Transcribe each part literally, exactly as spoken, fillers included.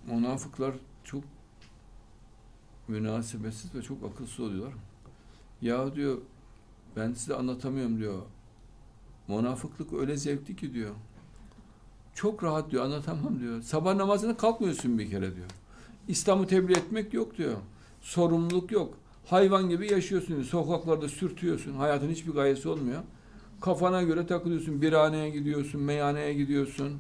Münafıklar çok münasebetsiz ve çok akılsız oluyorlar. Ya diyor, ben size anlatamıyorum diyor. Münafıklık öyle zevkli ki diyor. Çok rahat diyor, anlatamam diyor. Sabah namazına kalkmıyorsun bir kere diyor. İslam'ı tebliğ etmek yok diyor. Sorumluluk yok. Hayvan gibi yaşıyorsun diyor. Sokaklarda sürtüyorsun. Hayatın hiçbir gayesi olmuyor. Kafana göre takılıyorsun. Birhaneye gidiyorsun, meyhaneye gidiyorsun.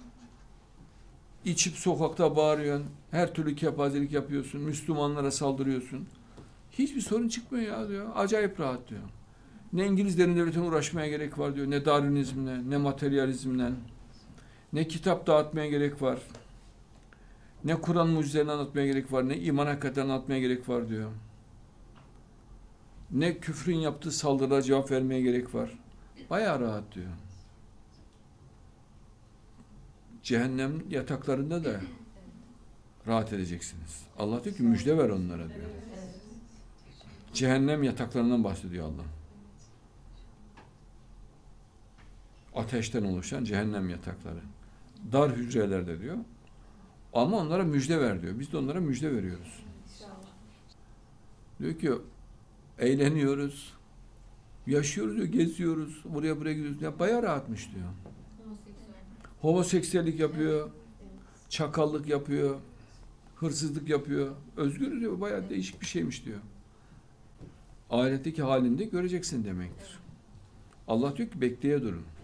İçip sokakta bağırıyorsun. Her türlü kepazelik yapıyorsun. Müslümanlara saldırıyorsun. Hiçbir sorun çıkmıyor ya diyor. Acayip rahat diyor. Ne İngilizlerin devletine uğraşmaya gerek var diyor. Ne Darwinizmle, ne materyalizmle. Ne kitap dağıtmaya gerek var. Ne Kur'an mucizelerini anlatmaya gerek var. Ne iman hakikatlerini anlatmaya gerek var diyor. Ne küfrün yaptığı saldırılara cevap vermeye gerek var. Bayağı rahat diyor. Cehennem yataklarında da rahat edeceksiniz. Allah diyor ki müjde ver onlara diyor. Cehennem yataklarından bahsediyor Allah. Ateşten oluşan cehennem yatakları. Dar hücrelerde diyor. Ama onlara müjde ver diyor. Biz de onlara müjde veriyoruz. Diyor ki eğleniyoruz, yaşıyoruz diyor, geziyoruz, buraya buraya gidiyoruz. Ya bayağı rahatmış diyor. Homoseksüellik yapıyor, çakallık yapıyor, hırsızlık yapıyor. Özgür diyor, bayağı değişik bir şeymiş diyor. Ahiretteki halinde göreceksin demektir. Allah diyor ki bekleye durun.